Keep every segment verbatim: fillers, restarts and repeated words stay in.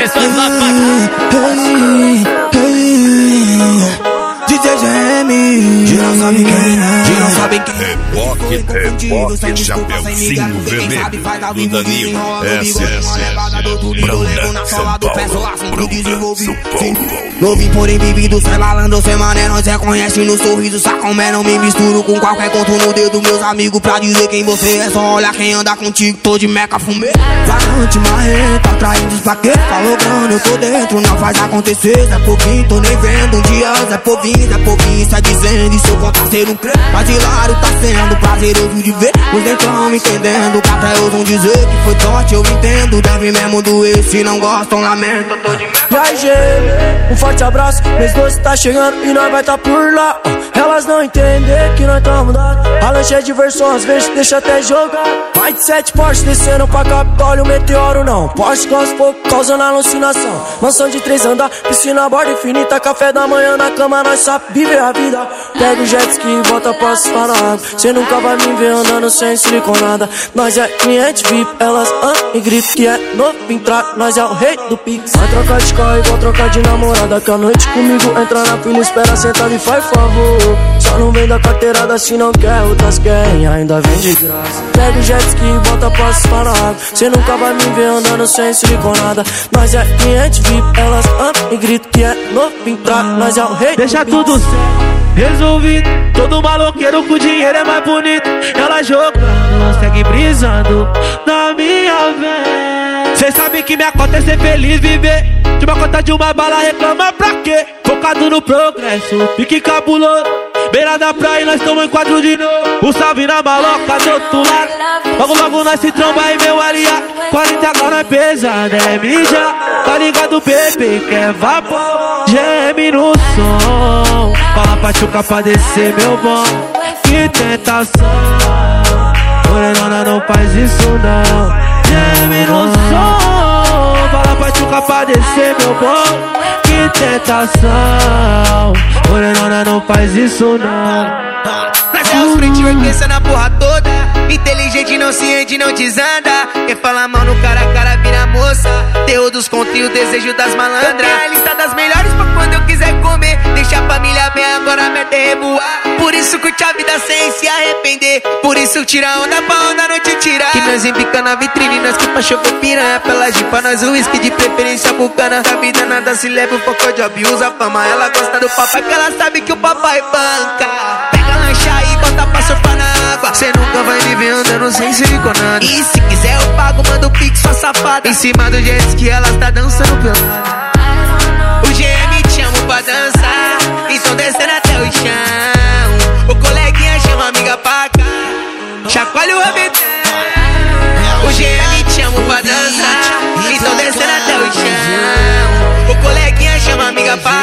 pessoas lá D J G M, de não sabe quem é, de não sabe quem é. Reboque, reboque, chapeuzinho vermelho do Danilo. S S S, Bruna, São Paulo, Bruna, São Paulo. Novinho, porém vivido, sai balando, sem mané, nós reconhece no sorriso, sacomé, não me misturo com qualquer conto no dedo, meus amigos, pra dizer quem você é, só olhar quem anda contigo, tô de meca, fumê. Varante, marreta, atraindo os plaquetes, falou grande, eu tô dentro, não faz acontecer, Zé Povinho, tô nem vendo, um dia Zé Povinho, Zé Povinho, sai dizendo, e se eu contar ser um crente, mas hilário tá sendo prazeroso de ver, os nem tão entendendo, que até ousam dizer que foi sorte, eu entendo, deve mesmo doer, se não gostam, lamento, eu tô de meca. Já um forte abraço, mês doce tá chegando e nós vai tá por lá. Elas não entendem que nós tá mudado. A lanche é diversão, às vezes deixa até jogar. Mais de sete Porsche descendo pra Capitólio, meteoro não. Porsche gosta pouco, causando alucinação. Mansão de três andar, piscina, borda infinita. Café da manhã na cama, nós sabe viver a vida. Pega o jet ski e volta pra assustar na água. Cê nunca vai me ver andando sem siliconada. Nós é cliente V I P, elas andam e gritam que é novo entrar. Nós é o rei do Pix. Vai trocar de carro e vou trocar de namorada, que a noite comigo entra na fila, espera sentado e faz favor. Só não vem da carteirada se não quer, outras querem, ainda vem de graça. Pega o jet ski e volta pra assustar na água. Cê nunca vai me ver andando sem siliconada. Nós é cliente V I P, elas andam e gritam que é novo entrar. Nós é o rei. Deixa do tudo resolvido, todo maloqueiro com dinheiro é mais bonito. Ela jogando, não segue brisando na minha vez. Cê sabe que minha conta é ser feliz, viver de uma conta de uma bala, reclama pra quê? Focado no progresso, pique cabuloso. Beira da praia, nós tamo em quadro de novo. O salve na maloca do outro lado. Logo logo nós se tromba e meu aliado. quarenta agora é pesado, é mídia. Tá ligado, bebê, que é vapor. Geme no som, fala pra chuca pra descer, meu bom. Que tentação, morenona não faz isso não. Geme no som, fala pra chuca pra descer, meu bom. Que tentação, morenona não faz isso não. Nós é os frente pensa na porra toda. Inteligente não se rende, não desanda. Quem fala mal no cara a cara vira moça. Terror dos contos e o desejo das malandras. A lista das melhores pra quando eu quiser comer. Deixa a família bem, agora a meta é reboar. Por isso curte a vida sem se arrepender. Por isso tira onda pra onda não te tirar. Que nós embica na vitrine, nós que pra chover piranha. Pela jipa, nós o whisky de preferência bucana. Da vida nada se leva, o foco de abusa a fama. Ela gosta do papai porque ela sabe que o papai banca. Pega lancha e bota pra surfar na água. Cê nunca vai me ver andando sem siliconada. E se quiser eu pago, manda o pix, sua safada. Em cima do jet ski ela tá dançando pelada. O G M te amo pra dançar, então descendo até o chão. O coleguinha chama a amiga pra cá, chacoalha o rabetão. O G M te amo pra dançar, então descendo até o chão. O coleguinha chama a amiga pra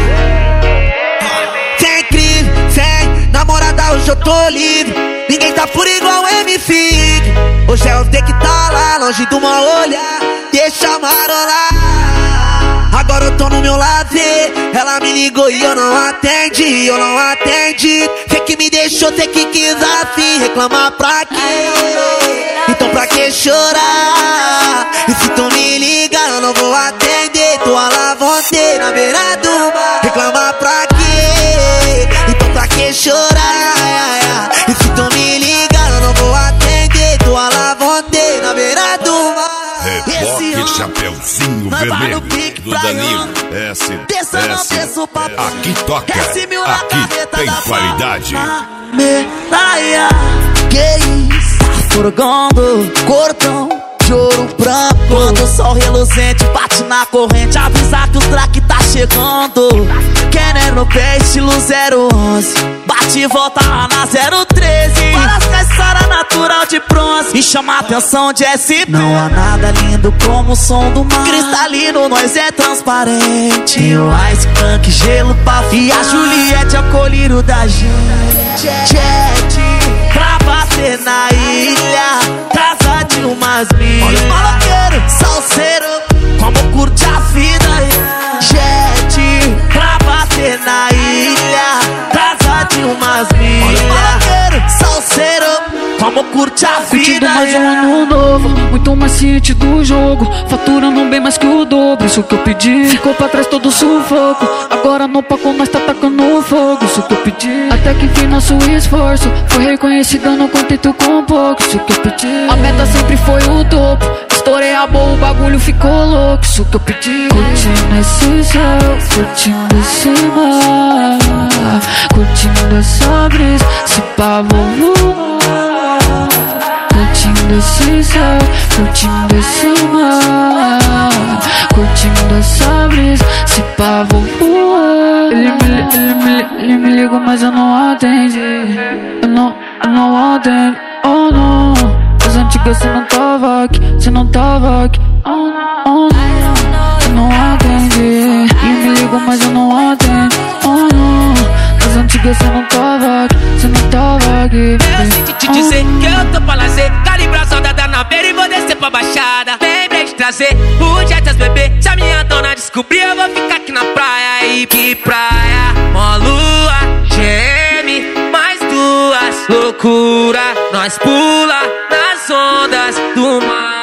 cá. Sem crime, sem namorada, hoje eu tô livre. Ninguém tá por igual M C. Hoje é o dia que tá lá, longe do mal olhar. Deixa marolar. Agora eu tô no meu lazer. Ela me ligou e eu não atendi. Eu não atendi. Cê que me deixou, cê que quis assim. Reclamar pra quê? Então pra que chorar? E se tu me liga eu não vou atender. Tô a lavonte na beira do bar. Reclamar pra quê? Então pra que chorar? E se tu me liga eu não vou atender. Tô a lavonte na beira do bar. Reboque, chapeuzinho vermelho do Danilo. S S S, aqui toca, aqui tem qualidade. Medalha, que isso? Furgando, cordão de ouro branco. Quando o sol reluzente bate na corrente, avisar que o track tá chegando. Querendo pé, estilo zero onze. Bate e volta lá na zero treze. Parece caçara natural de bronze e chama a atenção de S P. Não há nada lindo como o som do mar. Cristalino, nós é transparente. E o Ice Punk, gelo, puff. E a Juliette é o colírio da gente. Jet, pra bater na ilha, casa de umas milhas. Olha o maloqueiro, salseiro, como curte a vida. Jet, pra bater na ilha, casa de umas milhas. Olha o maloqueiro, salseiro, como curte a vida. Chegando mais um ano novo, muito mais ciente do jogo, faturando bem mais que o dobro, isso que eu pedi. Ficou pra trás todo o sufoco, agora no palco nós tá tacando fogo, isso que eu pedi. Até que enfim nosso esforço foi reconhecido, não contento com pouco, isso que eu pedi. A meta sempre foi o topo, estourei a boa, o bagulho ficou louco, isso que eu pedi. Curtindo esse céu, curtindo esse mar, curtindo essa brisa, se pá vou voar. Curtindo esse céu, curtindo esse mar, curtindo essa brisa, se pá vou voar. Ele me, ele me, ele me liga, mas eu não atende. Eu não, eu não atendo, oh não. As antigas cê não tava aqui, cê não tava aqui, oh não, oh não. Eu não atende. Ele me liga, mas eu não atendo, oh não. As antigas cê não tava aqui, cê não tava aqui. Eu senti te dizer que eu tô pra lazer, calibração da Danaveira e vou descer pra Baixada. Lembrei de trazer o Jetas bebê, se a minha dona descobrir eu vou ficar aqui na praia. E que praia, mó lua, geme, mais duas, loucura, nós pula nas ondas do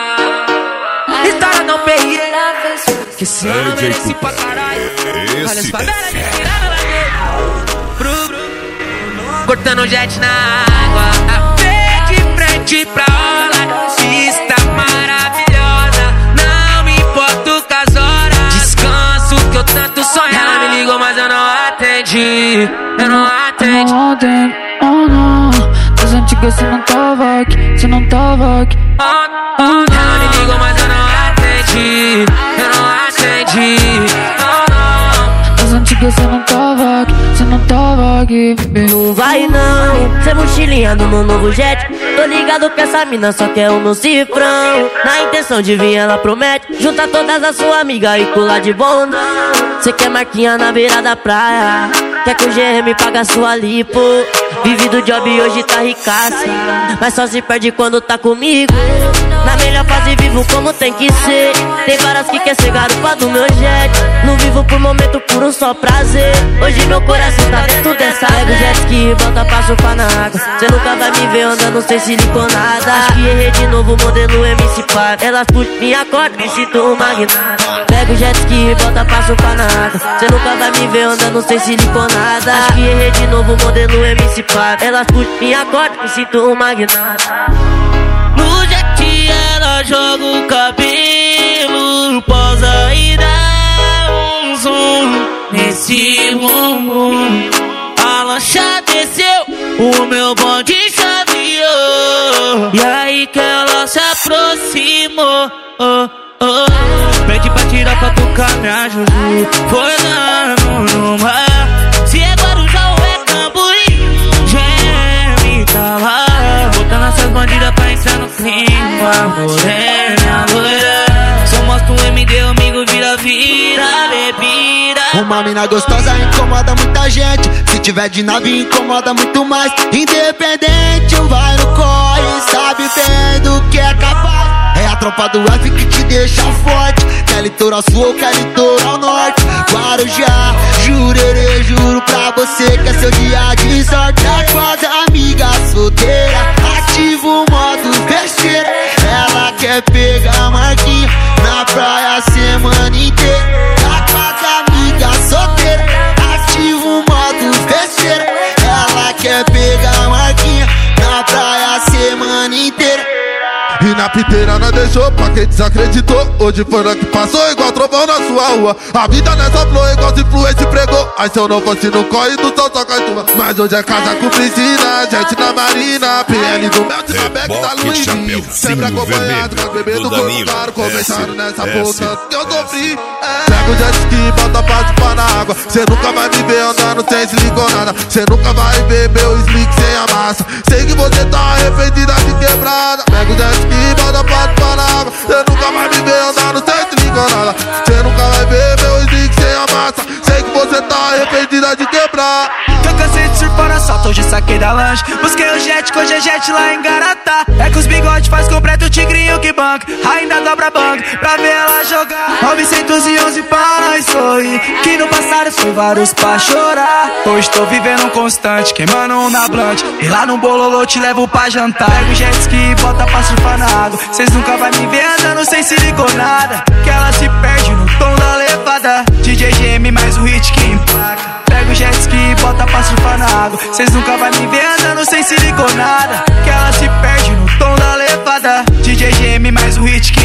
mar. História não perria, que esse ano mereci pra caralho. Olha as favelas me tirando lá dentro, cortando jet na água, a frente, de frente pra orla, vista maravilhosa, não me importo com as horas, descanso que eu tanto sonho. Ela me ligou, mas eu não atendi, eu não atendi. Não atendo, oh não. Das antigas cê não tava aqui, cê não tava aqui, oh, oh, ela me ligou, mas eu não atendi, eu não atendi, oh não. Das antigas cê não tava aqui, cê não tava aqui. Não vai não, cê mochilinhando no novo jet. Tô ligado que essa mina só quer o meu cifrão. Na intenção de vir ela promete juntar todas as suas amigas e pular de bondão. Cê quer marquinha na beira da praia, quer que o G M paga sua lipo. Vive do job e hoje tá ricaça, mas só se perde quando tá comigo. Na melhor fase vivo como tem que ser. Tem várias que quer ser garupa do meu jet. Não vivo por momento, por um só prazer. Hoje meu coração tá dentro dessa. Pega o jet ski, bota pra surfar na água. Cê nunca vai me ver andando sem siliconada. Acho que errei de novo, modelo M C Par. Elas puxam minha corda, me sinto um magnata. Pega o jet ski, bota pra surfar na água. Cê nunca vai me ver andando sem siliconada. Acho que errei de novo, modelo M C Par. Elas puxam minha corda, me sinto um magnata. No jet ela joga o cabelo, posa e dá um zoom nesse bumbum. A lancha desceu, o meu bonde chaveou, e aí que ela se aproximou, oh, oh. Pede pra tirar foto com a minha Juju, foi lá no mar. Se é Guarujá ou é Cambuí, geme tá lá, botando essas bandidas pra entrar no clima. Morena, loira, só mostra um M D, amigo, vira, vira, bebida. Uma mina gostosa incomoda muita gente, se tiver de nave incomoda muito mais. Independente, vai no corre, sabe bem do que é capaz. É a tropa do F que te deixa forte, quer litoral sul ou quer litoral norte. Guarujá, jurerê, juro pra você que é seu dia de sorte. Tá com as amigas solteiras, ativa o modo besteira. Ela quer pegar a marquinha na praia a semana inteira. Tá com as amigas solteiras, ativa o modo besteira. Ela quer pegar a marquinha na praia a semana inteira. E na piteira nós deixou pra quem desacreditou. Hoje foi nós que passou igual trovão na sua rua. A vida nessa flor igual se influência pregou. Aí se eu não fosse no corre do sol só cai chuva. Mas hoje é casa com piscina, gente na marina, P L do Mel, Tisabec da Luiz. Sempre acompanhado com as bebês do corpo claro. Começaram nessa bolsa que eu sofri. Pega o jet ski, bota pra chupar na água. Cê nunca vai me ver andando sem siliconada. Cê nunca vai ver meu slick sem a massa. Sei que você tá arrependida de quebrada. Pega o jet ski, bota pra chupar na água. Cê nunca vai me ver andando sem siliconada. Cê nunca vai ver meu slick sem a massa. Sei que você tá arrependida de quebrar. Eu cansei de surfar na assalto, hoje saquei da lanche. Busquei o jet, hoje é jet lá em Garatá. É que os bigodes faz completo o tigrinho que banca. Ainda dobra banco pra ver ela jogar. novecentos e onze pra nós sorrir, que no passado foi vários pra chorar. Hoje tô vivendo um constante, queimando um na blunt. E lá no bololô te levo pra jantar. Pego jet ski e bota pra surfar na água. Cês nunca vai me ver andando sem siliconada, que ela se perde no tom da levada. D J G M mais um hit que empaca. Pego jet ski e bota pra surfar na água. Cês nunca vai me ver andando sem siliconada, que ela se perde no tom da levada. D J G M mais um hit que